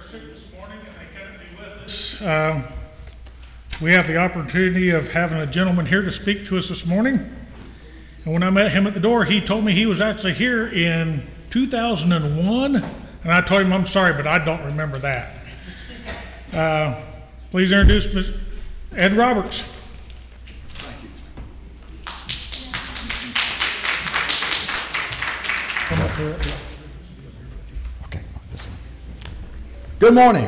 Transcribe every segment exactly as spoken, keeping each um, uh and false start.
sick this morning and they couldn't be with us. Uh, we have the opportunity of having a gentleman here to speak to us this morning. And when I met him at the door, he told me he was actually here in two thousand one. And I told him, I'm sorry, but I don't remember that. Uh, please introduce Mister Ed Roberts. Thank you. Come up here. Okay. Good morning.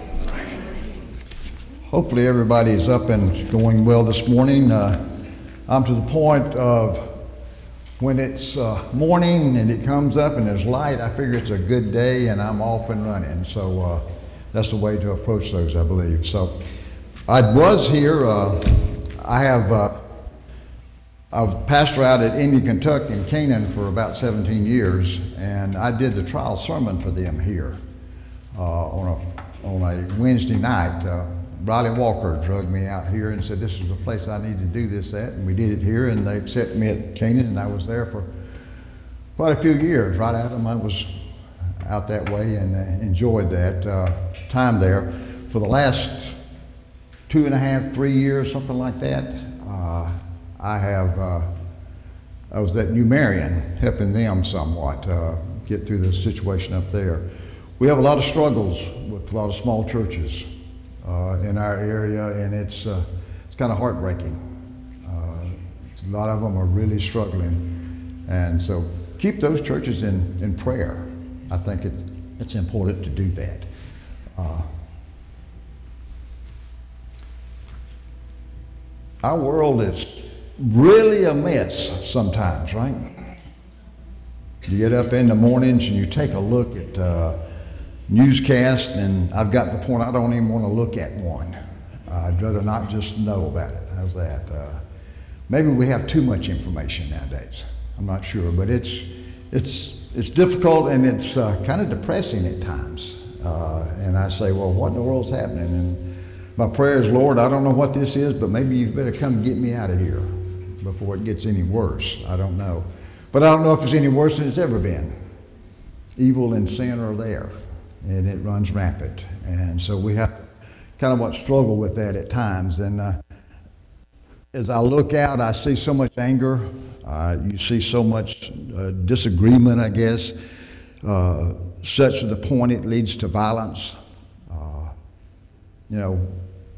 Hopefully everybody's up and going well this morning. Uh, I'm to the point of when it's uh, morning and it comes up and there's light, I figure it's a good day and I'm off and running. So uh, that's the way to approach those, I believe. So I was here. Uh, I have uh, I was pastor out at Indian, Kentucky in Canaan for about seventeen years, and I did the trial sermon for them here uh, on a on a Wednesday night. Uh, Riley Walker drugged me out here and said this is a place I need to do this at, and we did it here, and they accepted me at Canaan, and I was there for quite a few years. Right out of them, I was out that way and uh, enjoyed that uh, time there. For the last two and a half, three years, something like that, uh, I have, uh, I was at New Marion, helping them somewhat uh, get through the situation up there. We have a lot of struggles with a lot of small churches uh, in our area, and it's uh, it's kind of heartbreaking. Uh, it's, a lot of them are really struggling, and so keep those churches in, in prayer. I think it's, it's important to do that. Uh, our world is really a mess sometimes, right? You get up in the mornings and you take a look at uh, newscasts, and I've got to the point I don't even want to look at one. Uh, I'd rather not just know about it. How's that? Uh, maybe we have too much information nowadays. I'm not sure, but it's it's it's difficult, and it's uh, kind of depressing at times. Uh, and I say, well, what in the world's happening? And my prayer is, Lord, I don't know what this is, but maybe you better come get me out of here before it gets any worse. I don't know. But I don't know if it's any worse than it's ever been. Evil and sin are there, and it runs rampant. And so we have kind of what struggle with that at times. And uh, as I look out, I see so much anger. Uh, you see so much uh, disagreement, I guess, uh, such to the point it leads to violence. Uh, you know,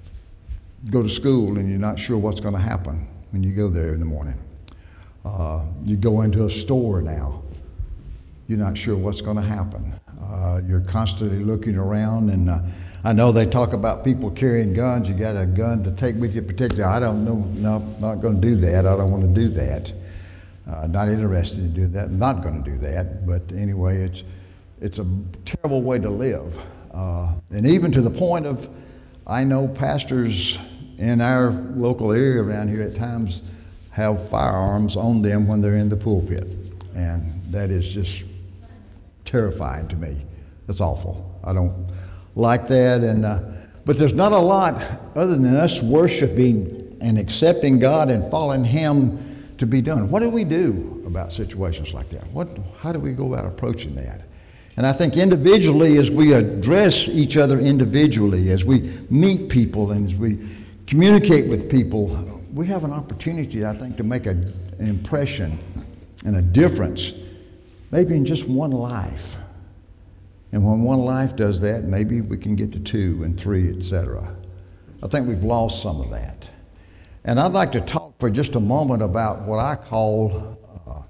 go to school and you're not sure what's going to happen when you go there in the morning. Uh, you go into a store now, you're not sure what's going to happen. Uh, you're constantly looking around, and uh, I know they talk about people carrying guns. You got a gun to take with you, particularly. I don't know, no, not going to do that. I don't want to do that. Uh, not interested in doing that. I'm not going to do that. But anyway, it's it's a terrible way to live, uh, and even to the point of, I know pastors in our local area around here at times have firearms on them when they're in the pulpit, and that is just terrifying to me. That's awful. I don't like that. And uh, but there's not a lot other than us worshiping and accepting God and following Him to be done. What do we do about situations like that? What? How do we go about approaching that? And I think individually, as we address each other individually, as we meet people and as we communicate with people, we have an opportunity, I think, to make a, an impression and a difference, maybe in just one life. And when one life does that, maybe we can get to two and three, et cetera. I think we've lost some of that. And I'd like to talk for just a moment about what I call uh,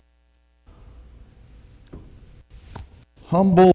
humble,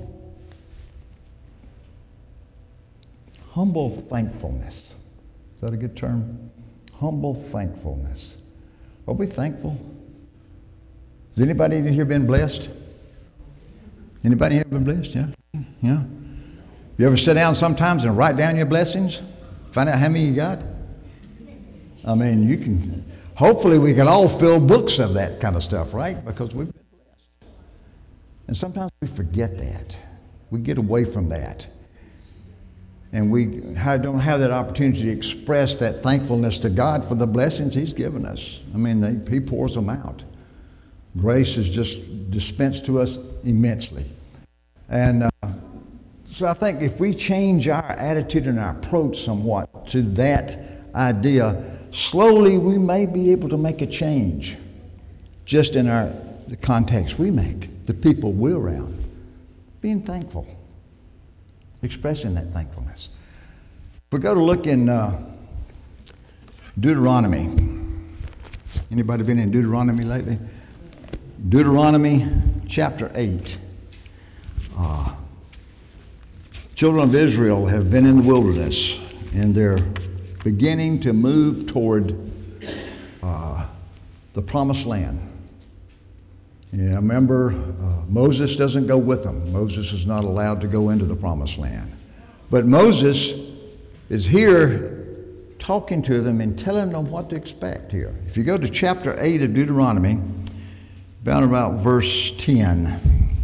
humble thankfulness. Is that a good term? Humble thankfulness. Are we thankful? Has anybody in here been blessed? Anybody here been blessed? Yeah? Yeah? You ever sit down sometimes and write down your blessings? Find out how many you got? I mean, you can, hopefully we can all fill books of that kind of stuff, right? Because we've been blessed. And sometimes we forget that. We get away from that. And we don't have that opportunity to express that thankfulness to God for the blessings He's given us. I mean, they, He pours them out. Grace is just dispensed to us immensely. And uh, So I think if we change our attitude and our approach somewhat to that idea, slowly we may be able to make a change just in our the context we make, the people we're around. Being thankful, expressing that thankfulness. If we go to look in uh, Deuteronomy, anybody been in Deuteronomy lately? Deuteronomy chapter eight. Uh, children of Israel have been in the wilderness, and they're beginning to move toward uh, the promised land. And I remember uh, Moses doesn't go with them. Moses is not allowed to go into the promised land. But Moses is here talking to them and telling them what to expect here. If you go to chapter eight of Deuteronomy, about about verse ten,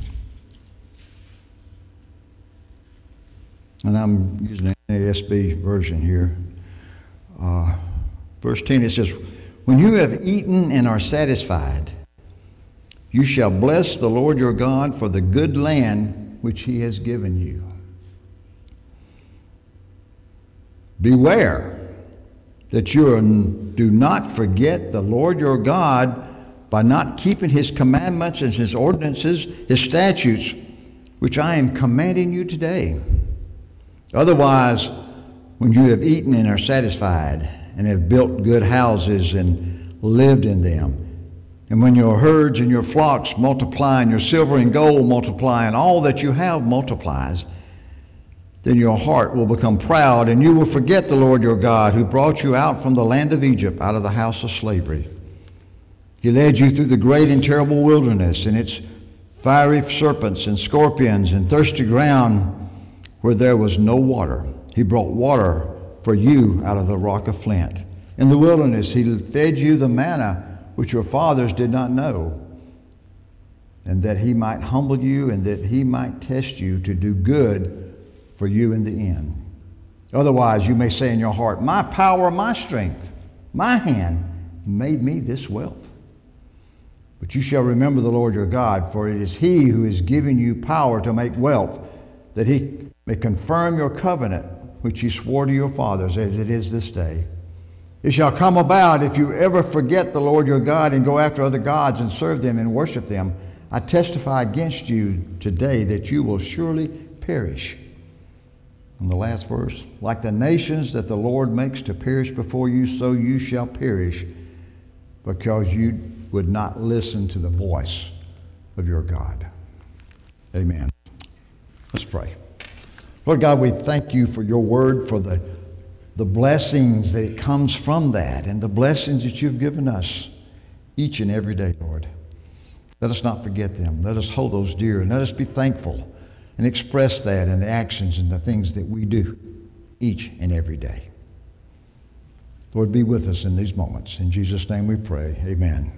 and I'm using an N A S B version here. Uh, verse ten, it says, "When you have eaten and are satisfied, you shall bless the Lord your God for the good land which he has given you. Beware that you do not forget the Lord your God by not keeping his commandments and his ordinances, his statutes, which I am commanding you today. Otherwise, when you have eaten and are satisfied, and have built good houses and lived in them, and when your herds and your flocks multiply, and your silver and gold multiply, and all that you have multiplies, then your heart will become proud, and you will forget the Lord your God, who brought you out from the land of Egypt, out of the house of slavery. He led you through the great and terrible wilderness, and its fiery serpents and scorpions and thirsty ground where there was no water. He brought water for you out of the rock of flint. In the wilderness he fed you the manna which your fathers did not know, and that he might humble you, and that he might test you to do good for you in the end. Otherwise you may say in your heart, my power, my strength, my hand made me this wealth. But you shall remember the Lord your God, for it is he who has given you power to make wealth, that he may confirm your covenant, which he swore to your fathers, as it is this day. It shall come about, if you ever forget the Lord your God and go after other gods and serve them and worship them, I testify against you today that you will surely perish. And the last verse, like the nations that the Lord makes to perish before you, so you shall perish, because you would not listen to the voice of your God. Amen. Let's pray. Lord God, we thank you for your word, for the, the blessings that it comes from that, and the blessings that you've given us each and every day, Lord. Let us not forget them. Let us hold those dear, and let us be thankful and express that in the actions and the things that we do each and every day. Lord, be with us in these moments. In Jesus' name we pray. Amen.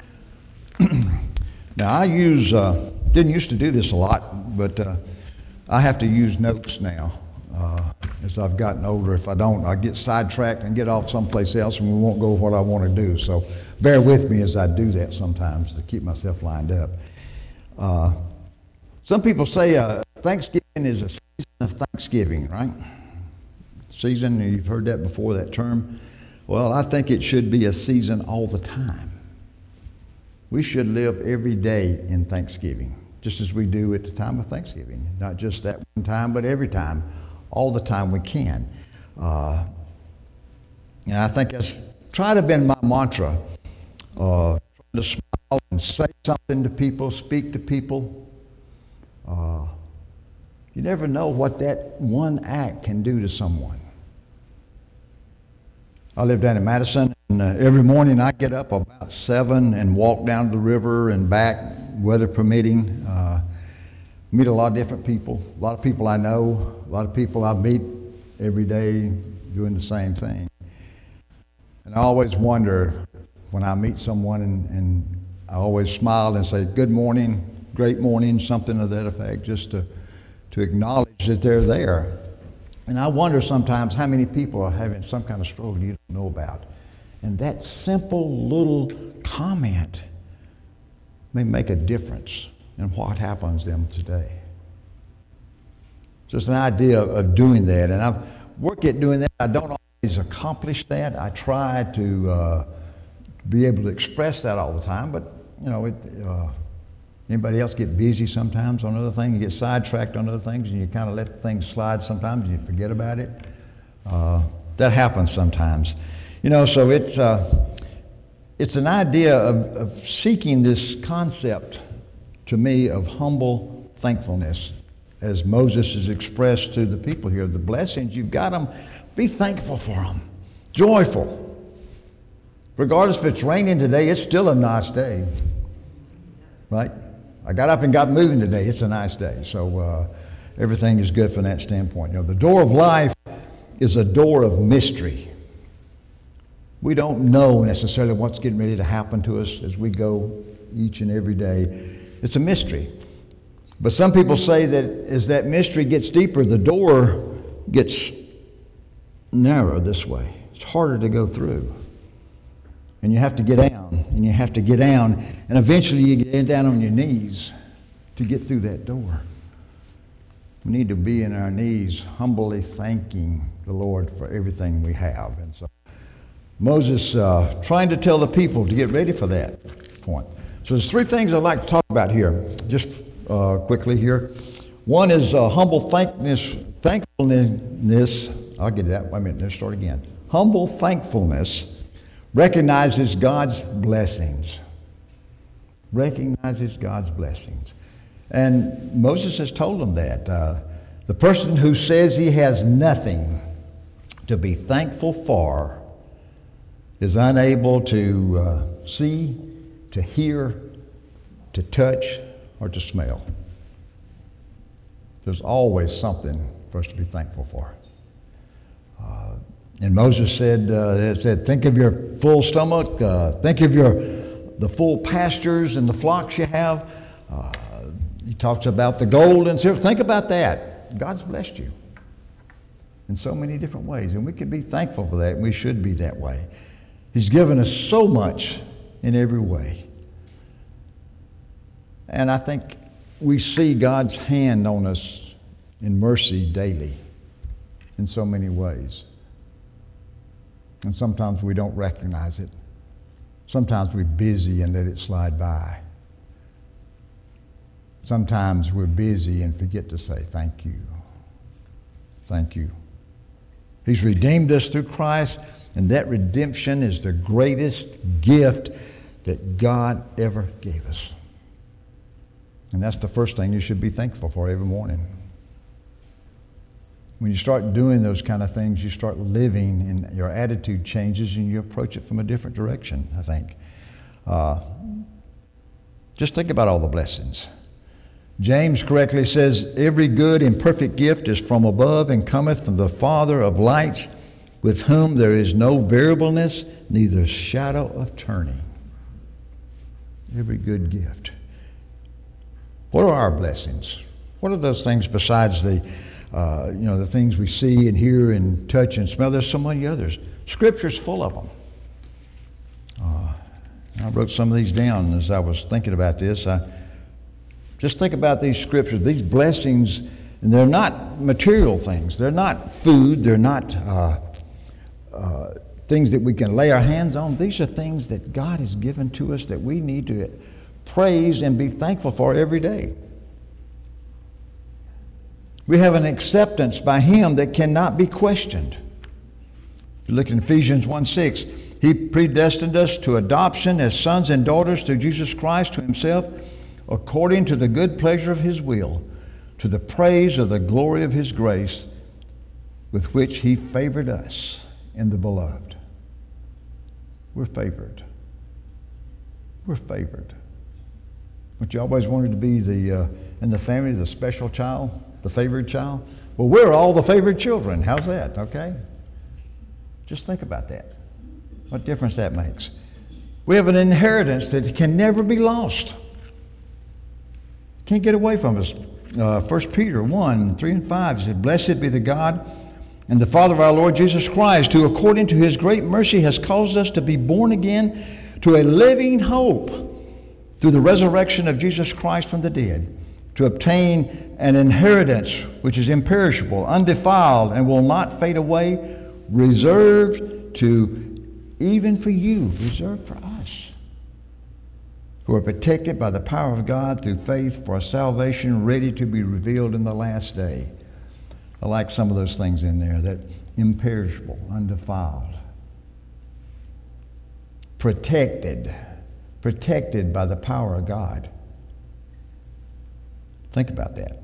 Now, I use, uh, didn't used to do this a lot, but uh, I have to use notes now uh, as I've gotten older. If I don't, I get sidetracked and get off someplace else, and we won't go what I want to do. So bear with me as I do that sometimes to keep myself lined up. Uh, some people say uh, Thanksgiving is a season of thanksgiving, right? Season, you've heard that before, that term. Well, I think it should be a season all the time. We should live every day in thanksgiving, just as we do at the time of Thanksgiving. Not just that one time, but every time, all the time we can. Uh, and I think that's try to been my mantra, uh, to smile and say something to people, speak to people. Uh, you never know what that one act can do to someone. I live down in Madison, and uh, every morning I get up about seven and walk down to the river and back, weather permitting. Uh, meet a lot of different people, a lot of people I know, a lot of people I meet every day doing the same thing. And I always wonder when I meet someone, and, and I always smile and say, good morning, great morning, something to that effect, just to, to acknowledge that they're there. And I wonder sometimes how many people are having some kind of struggle you don't know about. And that simple little comment may make a difference in what happens to them today. Just an idea of doing that. And I've worked at doing that. I don't always accomplish that. I try to uh, be able to express that all the time, but, you know, it, uh, anybody else get busy sometimes on other things? You get sidetracked on other things, and you kind of let things slide sometimes, and you forget about it. Uh, that happens sometimes. You know, so it's, uh, it's an idea of, of seeking this concept, to me, of humble thankfulness. As Moses has expressed to the people here, the blessings, you've got them, be thankful for them, joyful. Regardless if it's raining today, it's still a nice day, right? I got up and got moving today, it's a nice day. So uh, everything is good from that standpoint. You know, the door of life is a door of mystery. We don't know necessarily what's getting ready to happen to us as we go each and every day. It's a mystery. But some people say that as that mystery gets deeper, the door gets narrower this way. It's harder to go through. And you have to get down, and you have to get down, and eventually you get down on your knees to get through that door. We need to be in our knees, humbly thanking the Lord for everything we have. And so Moses uh, trying to tell the people to get ready for that point. So there's three things I'd like to talk about here, just uh, quickly here. One is uh, humble thankness, thankfulness. I'll get it out. Wait a minute. Let's start again. Humble thankfulness recognizes God's blessings. Recognizes God's blessings. And Moses has told them that. Uh, the person who says he has nothing to be thankful for is unable to uh, see, to hear, to touch, or to smell. There's always something for us to be thankful for. Uh, and Moses said, uh, it said, think of your full stomach, uh, think of your the full pastures and the flocks you have. Uh, he talks about the gold and silver. Think about that. God's blessed you in so many different ways, and we can be thankful for that, and we should be that way. He's given us so much in every way. And I think we see God's hand on us in mercy daily in so many ways. And sometimes we don't recognize it. Sometimes we're busy and let it slide by. Sometimes we're busy and forget to say thank you. Thank you. He's redeemed us through Christ, and that redemption is the greatest gift that God ever gave us. And that's the first thing you should be thankful for every morning. When you start doing those kind of things, you start living, and your attitude changes, and you approach it from a different direction, I think. Uh, just think about all the blessings. James correctly says, every good and perfect gift is from above and cometh from the Father of lights, with whom there is no variableness, neither shadow of turning. Every good gift. What are our blessings? What are those things besides the, uh, you know, the things we see and hear and touch and smell? There's so many others. Scripture's full of them. Uh, I wrote some of these down as I was thinking about this. I just think about these scriptures, these blessings, and they're not material things. They're not food. They're not uh, uh, things that we can lay our hands on. These are things that God has given to us that we need to praise and be thankful for every day. We have an acceptance by Him that cannot be questioned. If you look in Ephesians one six, He predestined us to adoption as sons and daughters through Jesus Christ to Himself, according to the good pleasure of His will, to the praise of the glory of His grace, with which He favored us in the beloved. We're favored. We're favored. But you always wanted to be the, uh, in the family, the special child, the favored child? Well, we're all the favored children. How's that, okay? Just think about that. What difference that makes. We have an inheritance that can never be lost. Can't get away from us. Uh, First Peter one, three and five, he said, blessed be the God and the Father of our Lord Jesus Christ, who according to His great mercy has caused us to be born again to a living hope through the resurrection of Jesus Christ from the dead, to obtain an inheritance which is imperishable, undefiled, and will not fade away, reserved to, even for you, reserved for us, who are protected by the power of God through faith for a salvation ready to be revealed in the last day. I like some of those things in there, that imperishable, undefiled, protected, protected by the power of God. Think about that.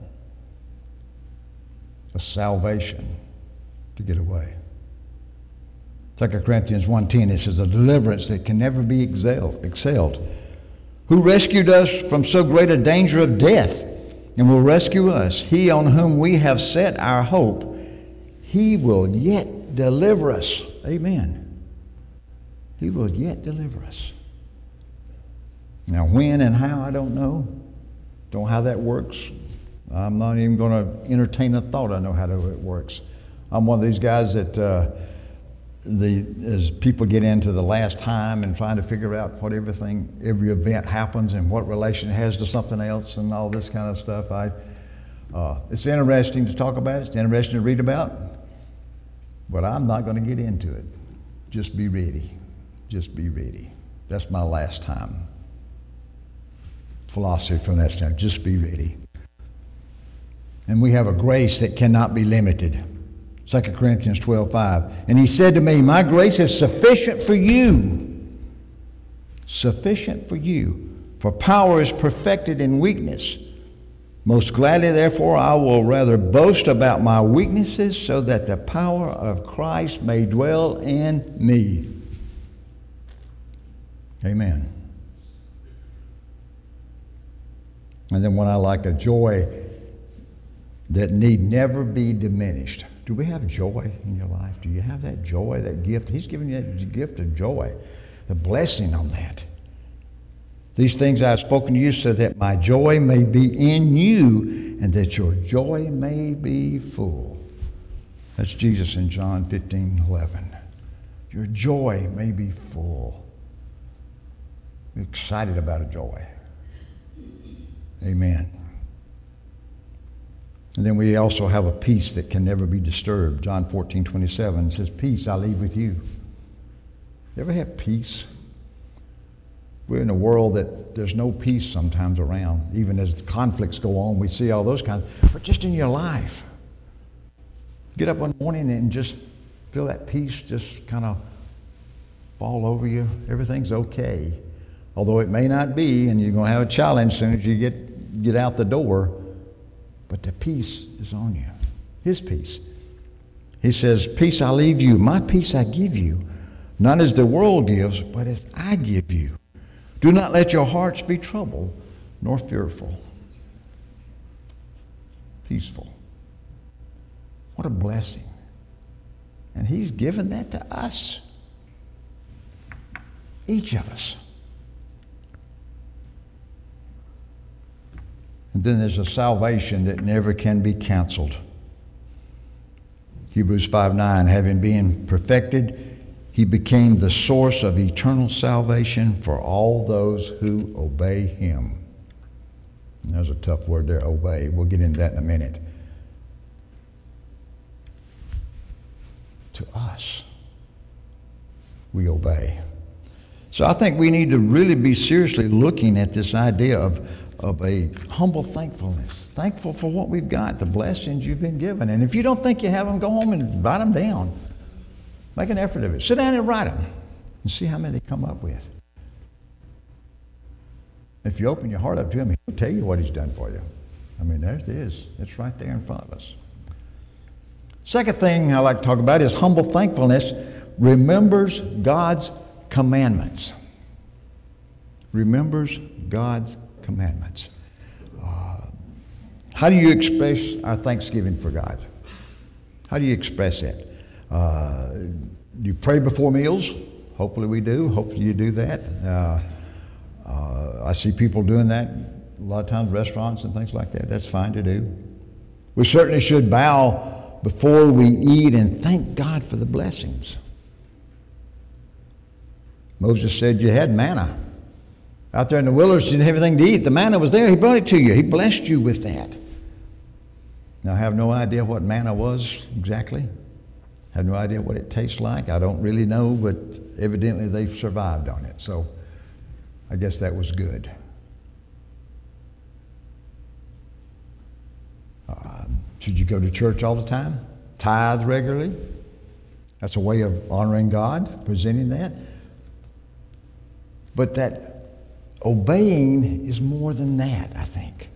A salvation to get away. Second Corinthians one ten, it says, a deliverance that can never be excelled, excelled. Who rescued us from so great a danger of death and will rescue us. He on whom we have set our hope, he will yet deliver us. Amen. He will yet deliver us. Now when and how, I don't know. Don't know how that works. I'm not even going to entertain a thought I know how it works. I'm one of these guys that uh, the as people get into the last time and trying to figure out what everything, every event happens and what relation it has to something else and all this kind of stuff. I, uh, it's interesting to talk about. It's interesting to read about. But I'm not going to get into it. Just be ready. Just be ready. That's my last time. Philosophy from that standpoint. Just be ready. And we have a grace that cannot be limited. Second Corinthians twelve five. And he said to me, my grace is sufficient for you. Sufficient for you. For power is perfected in weakness. Most gladly, therefore, I will rather boast about my weaknesses so that the power of Christ may dwell in me. Amen. And then when I like a joy that need never be diminished. Do we have joy in your life? Do you have that joy, that gift? He's given you that gift of joy, the blessing on that. These things I have spoken to you so that my joy may be in you and that your joy may be full. That's Jesus in John fifteen eleven. Your joy may be full. Be excited about a joy. Amen. And then we also have a peace that can never be disturbed. John fourteen twenty-seven says, peace I leave with you. You ever have peace? We're in a world that there's no peace sometimes around. Even as the conflicts go on, we see all those kinds. But just in your life, get up one morning and just feel that peace just kind of fall over you. Everything's okay. Although it may not be, and you're going to have a challenge as soon as you get, get out the door. But the peace is on you. His peace. He says, peace I leave you, my peace I give you. Not as the world gives, but as I give you. Do not let your hearts be troubled, nor fearful. Peaceful. What a blessing. And he's given that to us. Each of us. And then there's a salvation that never can be canceled. Hebrews five nine, having been perfected, he became the source of eternal salvation for all those who obey him. And there's a tough word there, obey. We'll get into that in a minute. To us, we obey. So I think we need to really be seriously looking at this idea of of a humble thankfulness. Thankful for what we've got, the blessings you've been given. And if you don't think you have them, go home and write them down. Make an effort of it. Sit down and write them and see how many they come up with. If you open your heart up to him, he'll tell you what he's done for you. I mean, there it is. It's right there in front of us. Second thing I like to talk about is humble thankfulness remembers God's commandments. Remembers God's commandments. Uh, how do you express our thanksgiving for God? How do you express it? Uh, do you pray before meals? Hopefully we do. Hopefully you do that. Uh, uh, I see people doing that a lot of times, restaurants and things like that. That's fine to do. We certainly should bow before we eat and thank God for the blessings. Moses said you had manna. Out there in the wilderness, you didn't have anything to eat. The manna was there. He brought it to you. He blessed you with that. Now, I have no idea what manna was exactly. I have no idea what it tastes like. I don't really know, but evidently they've survived on it. So I guess that was good. Uh, should you go to church all the time? Tithe regularly? That's a way of honoring God, presenting that. But that obeying is more than that, I think.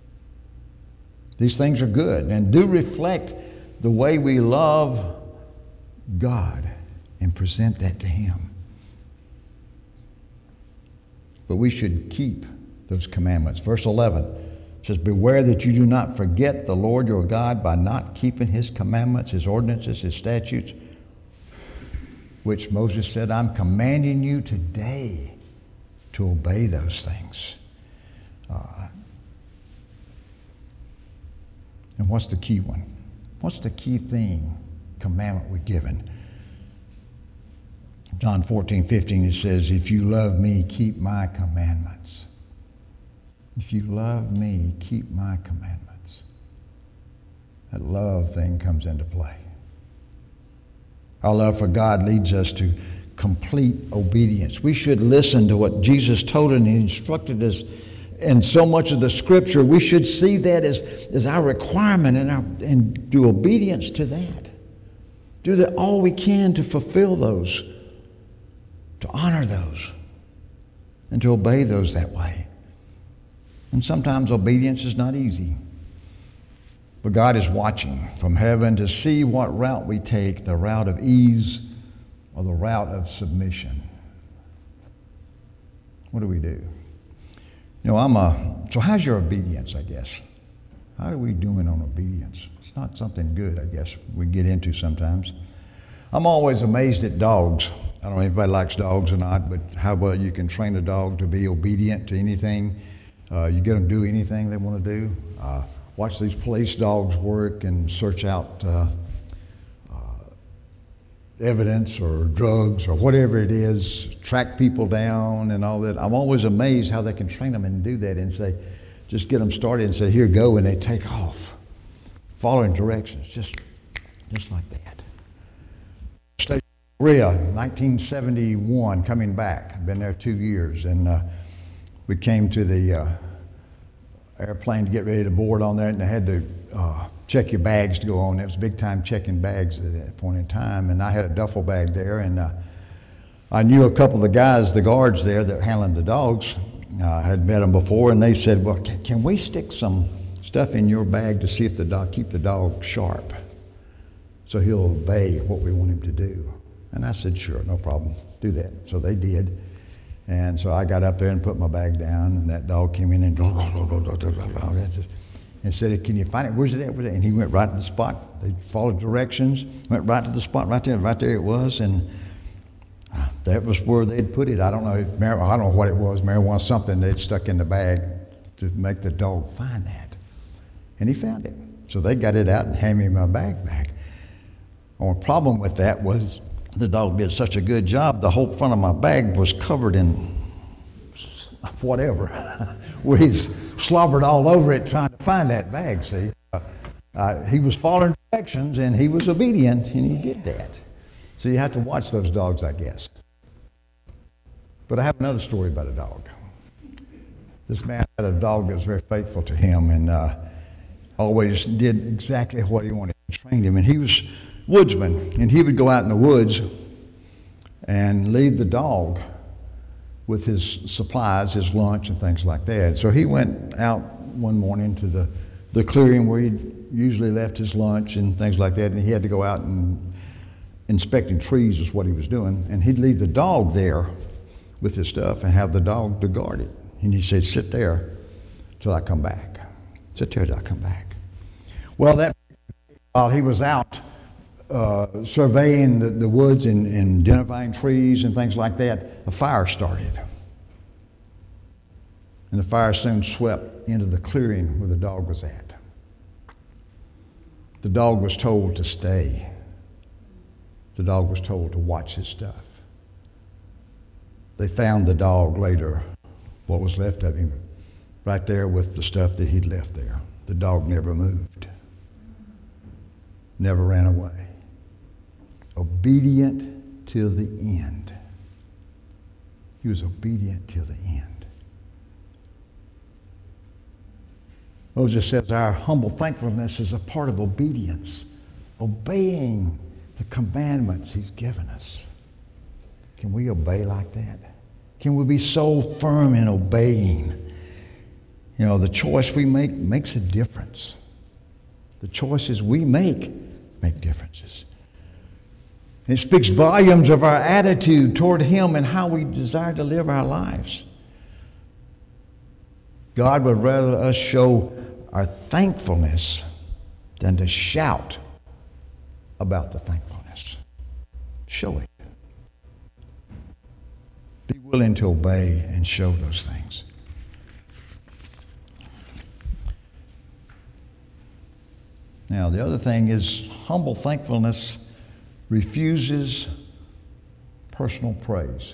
These things are good and do reflect the way we love God and present that to Him. But we should keep those commandments. Verse eleven says, beware that you do not forget the Lord your God by not keeping His commandments, His ordinances, His statutes, which Moses said, I'm commanding you today to obey those things. Uh, and what's the key one? What's the key thing, commandment we're given? John fourteen, fifteen, it says, if you love me, keep my commandments. If you love me, keep my commandments. That love thing comes into play. Our love for God leads us to complete obedience. We should listen to what Jesus told and He instructed us. And so much of the Scripture, we should see that as, as our requirement and, our, and do obedience to that. Do the, all we can to fulfill those, to honor those, and to obey those that way. And sometimes obedience is not easy. But God is watching from heaven to see what route we take, the route of ease or the route of submission. What do we do? You know, I'm a, so how's your obedience, I guess? How are we doing on obedience? It's not something good, I guess, we get into sometimes. I'm always amazed at dogs. I don't know if anybody likes dogs or not, but how well you can train a dog to be obedient to anything. Uh, you get them to do anything they want to do. Uh, watch these police dogs work and search out uh, uh, evidence or drugs or whatever it is, track people down and all that. I'm always amazed how they can train them and do that and say, just get them started and say, here, go, and they take off, following directions, just, just like that. State of Korea, nineteen seventy-one, coming back. I've been there two years, and uh, we came to the uh, airplane to get ready to board on there, and they had to uh, check your bags to go on. It was big time checking bags at that point in time, and I had a duffel bag there, and uh, I knew a couple of the guys, the guards there that were handling the dogs. I uh, had met them before, and they said, well, can, can we stick some stuff in your bag to see if the dog, keep the dog sharp so he'll obey what we want him to do? And I said, sure, no problem, do that. So they did. And so I got up there and put my bag down, and that dog came in and and said, can you find it? Where's it at? Where's it at? And he went right to the spot. They followed directions, went right to the spot, right there, right there it was. And uh, that was where they'd put it. I don't know if mar- I don't know what it was, marijuana, something they'd stuck in the bag to make the dog find that. And he found it. So they got it out and handed me my bag back. The only problem with that was the dog did such a good job, the whole front of my bag was covered in whatever. Where he's slobbered all over it trying to find that bag, see. Uh, uh, he was following directions, and he was obedient, and he did that. So you have to watch those dogs, I guess. But I have another story about a dog. This man had a dog that was very faithful to him, and uh, always did exactly what he wanted. He trained him, and he was woodsman, and he would go out in the woods and leave the dog with his supplies, his lunch, and things like that. So he went out one morning to the, the clearing where he usually left his lunch and things like that, and he had to go out and inspecting trees is what he was doing, and he'd leave the dog there with his stuff and have the dog to guard it. And he said, sit there till I come back. Sit there till I come back. Well, that while he was out Uh, surveying the, the woods and, and identifying trees and things like that, a fire started. And the fire soon swept into the clearing where the dog was at. The dog was told to stay. The dog was told to watch his stuff. They found the dog later, what was left of him, right there with the stuff that he'd left there. The dog never moved. never ran away. Obedient till the end. He was obedient till the end. Moses says our humble thankfulness is a part of obedience, obeying the commandments he's given us. Can we obey like that? Can we be so firm in obeying? You know, the choice we make makes a difference. The choices we make make differences. It speaks volumes of our attitude toward him and how we desire to live our lives. God would rather us show our thankfulness than to shout about the thankfulness. Show it. Be willing to obey and show those things. Now, the other thing is humble thankfulness refuses personal praise.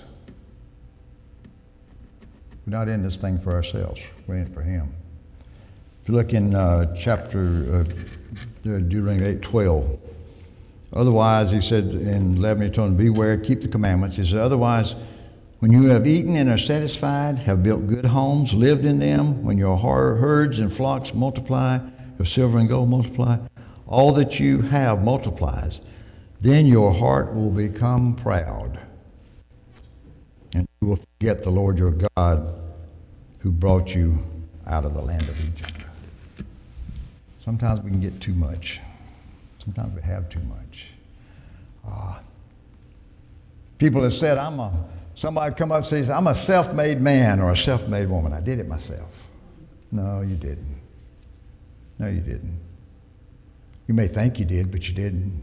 We're not in this thing for ourselves. We're in it for him. If you look in uh, chapter uh, Deuteronomy eight twelve, otherwise, he said in eleven, he told them, beware, keep the commandments. He said, otherwise, when you have eaten and are satisfied, have built good homes, lived in them, when your herds and flocks multiply, your silver and gold multiply, all that you have multiplies, then your heart will become proud. And you will forget the Lord your God who brought you out of the land of Egypt. Sometimes we can get too much. Sometimes we have too much. Uh, people have said, I'm a, somebody come up and says, I'm a self-made man or a self-made woman. I did it myself. No, you didn't. No, you didn't. You may think you did, but you didn't.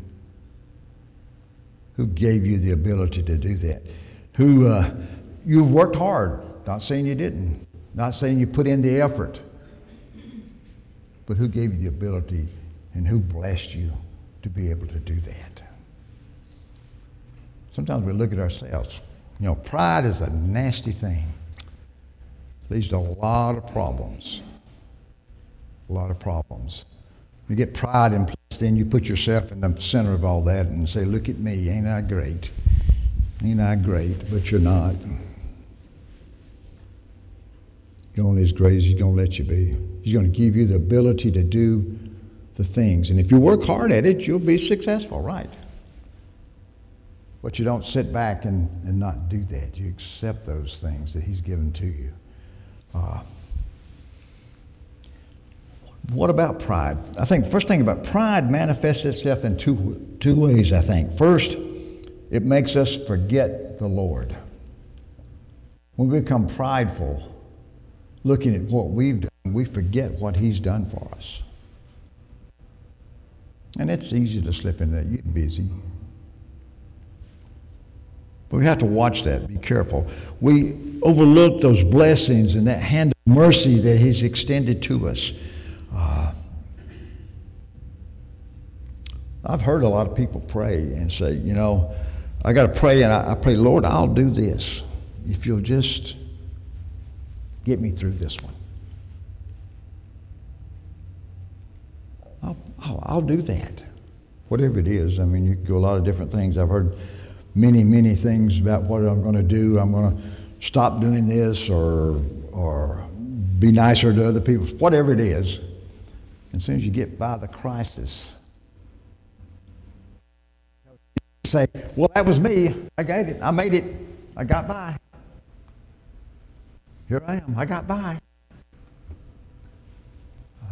Who gave you the ability to do that? Who, uh, you've worked hard. Not saying you didn't. Not saying you put in the effort. But who gave you the ability and who blessed you to be able to do that? Sometimes we look at ourselves. You know, pride is a nasty thing. It leads to a lot of problems. A lot of problems. You get pride in place, then you put yourself in the center of all that and say, look at me, ain't I great? Ain't I great? But you're not. You're only as great as he's going to let you be. He's going to give you the ability to do the things. And if you work hard at it, you'll be successful, right? But you don't sit back and, and not do that. You accept those things that he's given to you. Uh, What about pride? I think the first thing about pride manifests itself in two, two ways, I think. First, it makes us forget the Lord. When we become prideful, looking at what we've done, we forget what he's done for us. And it's easy to slip into that. You're busy. But we have to watch that, be careful. We overlook those blessings and that hand of mercy that he's extended to us. Uh, I've heard a lot of people pray and say, you know, I got to pray, and I, I pray, Lord, I'll do this if you'll just get me through this one. I'll, I'll, I'll do that. Whatever it is. I mean, you can do a lot of different things. I've heard many, many things about what I'm going to do. I'm going to stop doing this or, or be nicer to other people, whatever it is. As soon as you get by the crisis, you say, well, that was me. I got it. I made it. I got by. Here I am. I got by. Uh,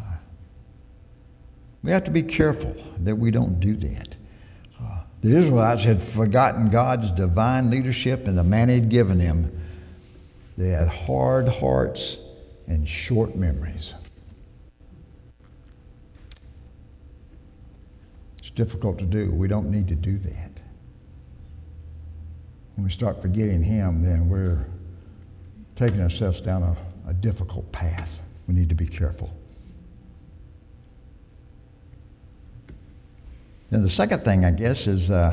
we have to be careful that we don't do that. Uh, the Israelites had forgotten God's divine leadership and the man he'd given them. They had hard hearts and short memories. It's difficult to do. We don't need to do that. When we start forgetting him, then we're taking ourselves down a, a difficult path. We need to be careful. Then the second thing, I guess, is uh,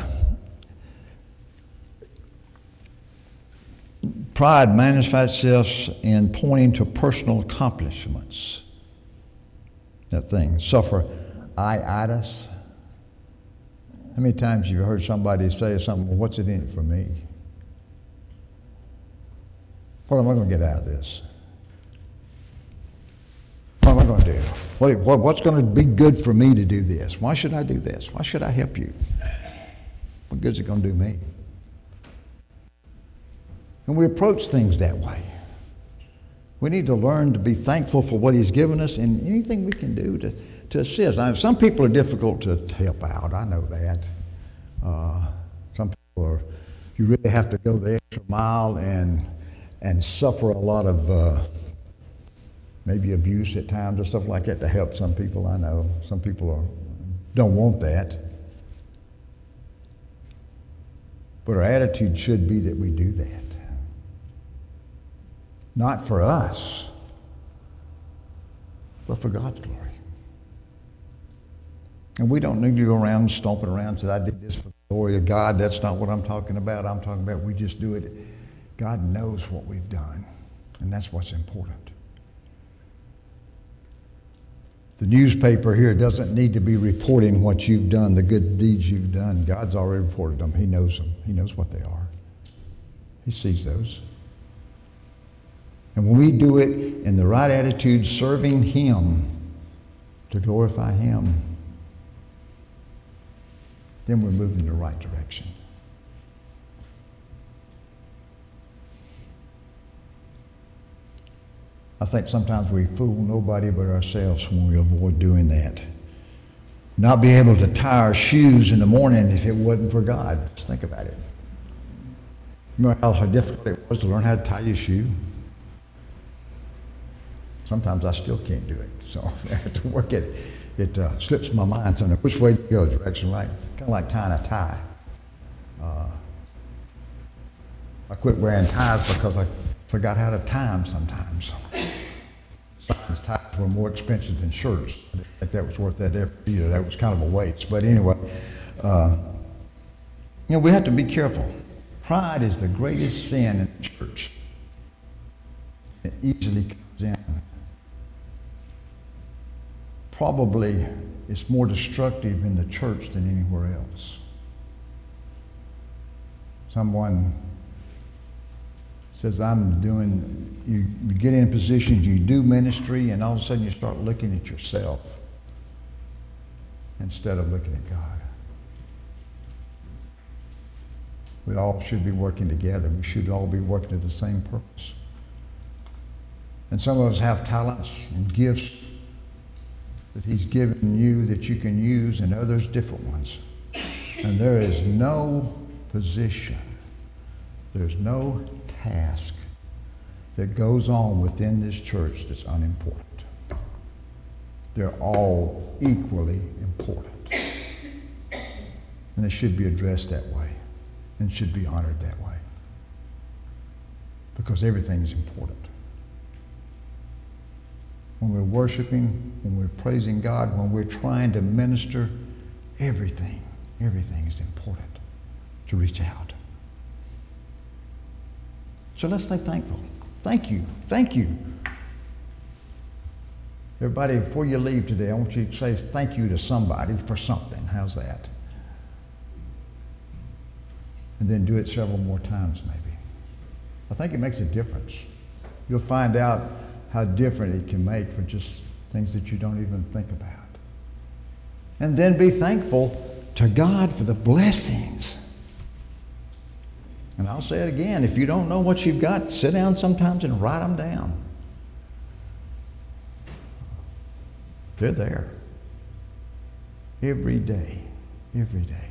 pride manifests itself in pointing to personal accomplishments. That thing, suffer I-itis. How many times have you heard somebody say something, well, what's it in it for me? What am I going to get out of this? What am I going to do? What, what, what's going to be good for me to do this? Why should I do this? Why should I help you? What good is it going to do me? And we approach things that way. We need to learn to be thankful for what He's given us and anything we can do to, to assist. Now, some people are difficult to help out. I know that. Uh, some people are, you really have to go the extra mile and and suffer a lot of uh, maybe abuse at times or stuff like that to help some people. I know some people are, don't want that. But our attitude should be that we do that. Not for us, but for God's glory. And we don't need to go around stomping around and say, I did this for the glory of God. That's not what I'm talking about. I'm talking about we just do it. God knows what we've done, and that's what's important. The newspaper here doesn't need to be reporting what you've done, the good deeds you've done. God's already reported them. He knows them. He knows what they are. He sees those. And when we do it in the right attitude, serving Him to glorify Him, then we're moving in the right direction. I think sometimes we fool nobody but ourselves when we avoid doing that. Not be able to tie our shoes in the morning if it wasn't for God. Just think about it. Remember how difficult it was to learn how to tie your shoe? Sometimes I still can't do it, so I have to work at it. It uh, slips my mind sometimes. Which way to go? Direction right? Kind of like tying a tie. Uh, I quit wearing ties because I forgot how to tie them sometimes. Besides, ties were more expensive than shirts. I didn't think that was worth that effort either. That was kind of a waste. But anyway, uh, you know, we have to be careful. Pride is the greatest sin in the church. It easily comes in. Probably it's more destructive in the church than anywhere else. Someone says, I'm doing, you, you get in positions, you do ministry, and all of a sudden you start looking at yourself instead of looking at God. We all should be working together. We should all be working to the same purpose. And some of us have talents and gifts that He's given you that you can use, and others different ones. And there is no position, there's no task that goes on within this church that's unimportant. They're all equally important. And they should be addressed that way and should be honored that way. Because everything is important. When we're worshiping, when we're praising God, when we're trying to minister, everything, everything is important to reach out. So let's stay thankful. Thank you. Thank you. Everybody, before you leave today, I want you to say thank you to somebody for something. How's that? And then do it several more times maybe. I think it makes a difference. You'll find out how different it can make for just things that you don't even think about. And then be thankful to God for the blessings. And I'll say it again, if you don't know what you've got, sit down sometimes and write them down. They're there. Every day. Every day.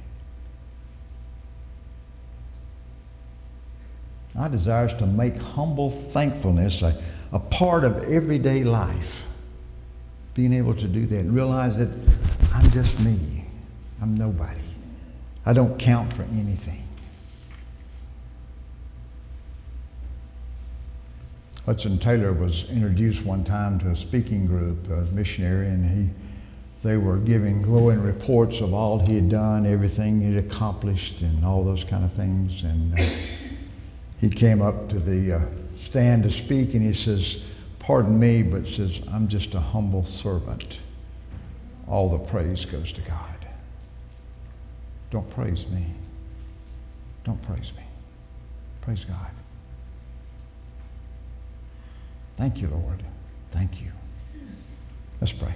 Our desire is to make humble thankfulness a, a part of everyday life. Being able to do that and realize that I'm just me. I'm nobody. I don't count for anything. Hudson Taylor was introduced one time to a speaking group, a missionary, and he, they were giving glowing reports of all he had done, everything he'd accomplished, and all those kind of things. And uh, he came up to the uh, stand to speak, and he says, "Pardon me, but says I'm just a humble servant. All the praise goes to God." Don't praise me. Don't praise me. Praise God. Thank you, Lord. Thank you. Let's pray.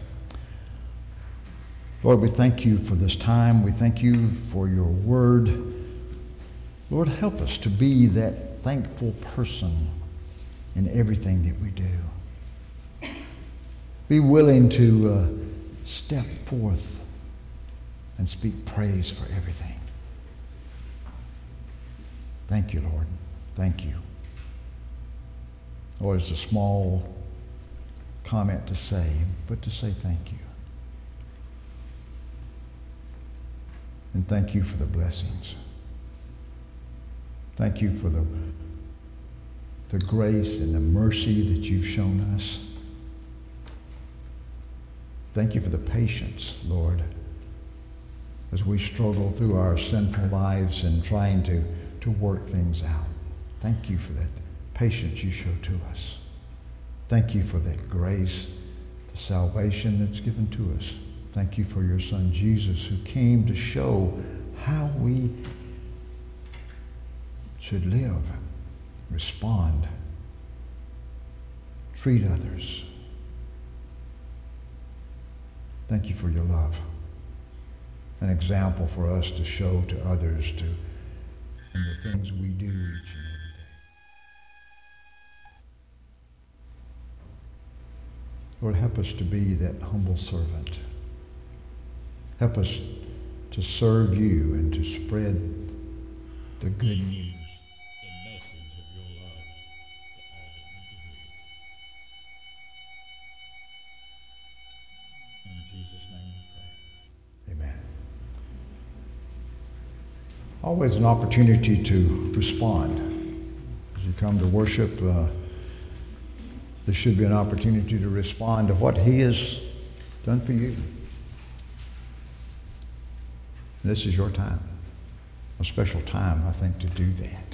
Lord, we thank you for this time. We thank you for your word. Lord, help us to be that thankful person in everything that we do. Be willing to uh, step forth and speak praise for everything. Thank you, Lord. Thank you. Lord, it's a small comment to say, but to say thank you. And thank you for the blessings. Thank you for the, the grace and the mercy that you've shown us. Thank you for the patience, Lord, as we struggle through our sinful lives and trying to, to work things out. Thank you for that patience you show to us. Thank you for that grace, the salvation that's given to us. Thank you for your Son, Jesus, who came to show how we should live, respond, treat others. Thank you for your love, an example for us to show to others to in the things we do each and every day. Lord, help us to be that humble servant. Help us to serve you and to spread the good news, the message of your love to all that we do. In Jesus' name we pray. Amen. Always an opportunity to respond. As you come to worship, uh, there should be an opportunity to respond to what he has done for you. This is your time, a special time, I think, to do that.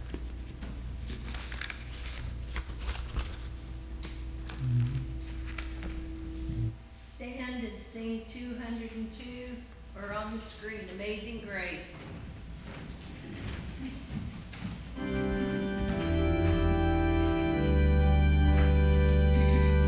Stand and sing two hundred two, or on the screen, Amazing Grace.